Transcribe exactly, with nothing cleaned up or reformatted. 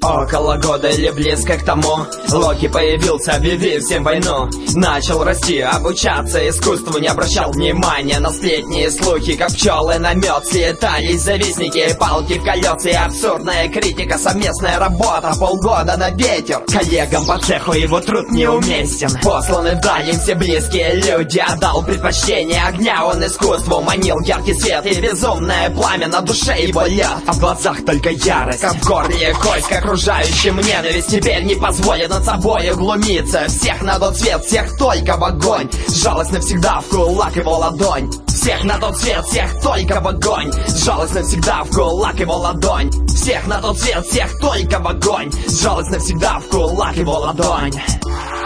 Около года или близко к тому Локи появился, объявив всем войну. Начал расти, обучаться искусству, не обращал внимания на сплетни и слухи. Как пчелы на мед слетались завистники, палки в колеса и абсурдная критика. Совместная работа, полгода на ветер. Коллегам по цеху его труд неуместен. Посланы вдаль им все близкие люди. Отдал предпочтение огня он искусству. Манил яркий свет и безумное пламя. На душе его лед, а в глазах только ярость, а в горле кость к окружающим ненависть. Теперь не позволит над собой углумиться. Всех на тот свет, всех только в огонь. Жалость навсегда в кулак его ладонь. Всех на тот свет, всех только в огонь. Жалость навсегда в кулак его ладонь. Всех на тот свет, всех только в огонь. Жалость навсегда в кулак его ладонь.